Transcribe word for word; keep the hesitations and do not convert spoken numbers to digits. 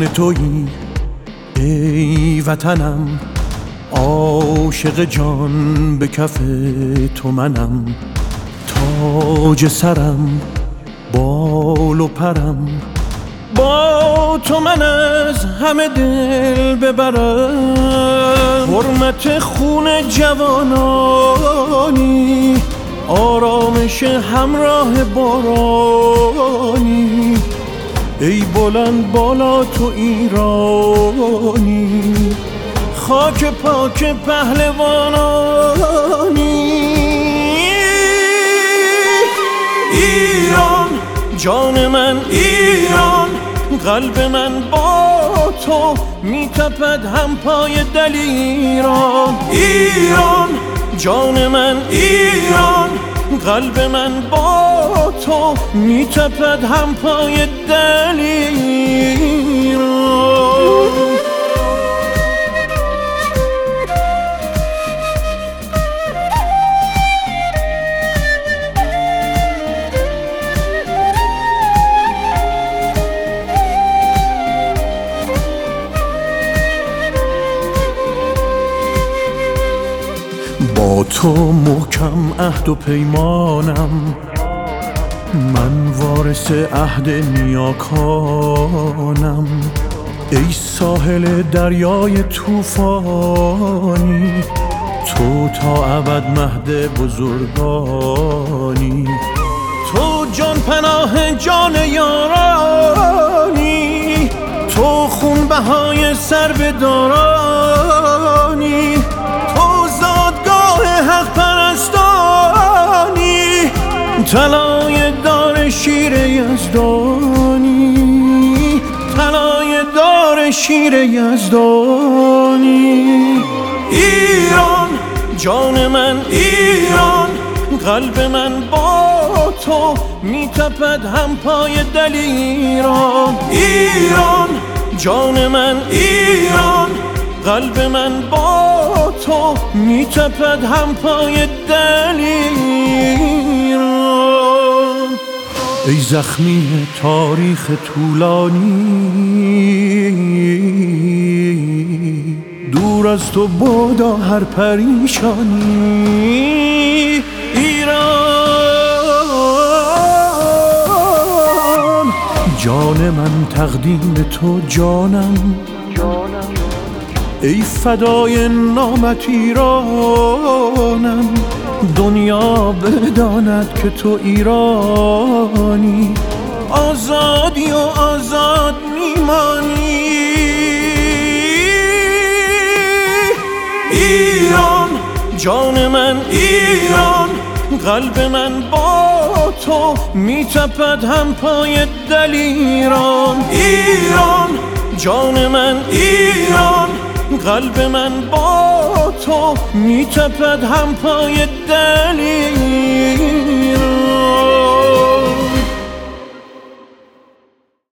جان تویی ای وطنم، عاشق جان به کف تو منم. تاج سرم بال و پرم، با تو من از همه دل ببرم. حرمت خون جوانانی، آرامش همراه بارانی. ای بلند بالا تو ایرانی، خاک پاک پهلوانانی. ایران جان من، ایران قلب من با تو میتپد هم پای دلیران. ایران جان من، ایران قلب من با تو میتپد هم پای دلیران. با تو محکم عهد و پیمانم، من وارث عهد نیاکانم. ای ساحل دریای طوفانی، تو تا ابد مهد بزرگانی. تو جان پناه جان یارانی، تو خون بهای سربدارانی. حق پرستانی، طلای دار شیر یزدانی. طلای دار شیر یزدانی. ایران جان من، ایران قلب من با تو میتپد هم پای دلیران. ایران جان من، ایران قلب من با تو میتپد هم پای دلیران. ای زخمی تاریخ طولانی، دور از تو بادا هر پریشانی. ایران جان من تقدیم تو جانم، ای فدای نامت ایرانم. دنیا بداند که تو ایرانی، آزادی و آزاد میمانی. ایران جان من، ایران قلب من با تو میتپد هم پای دلیران. ایران جان من، ایران قلب من با تو میتپد هم پای دلیران.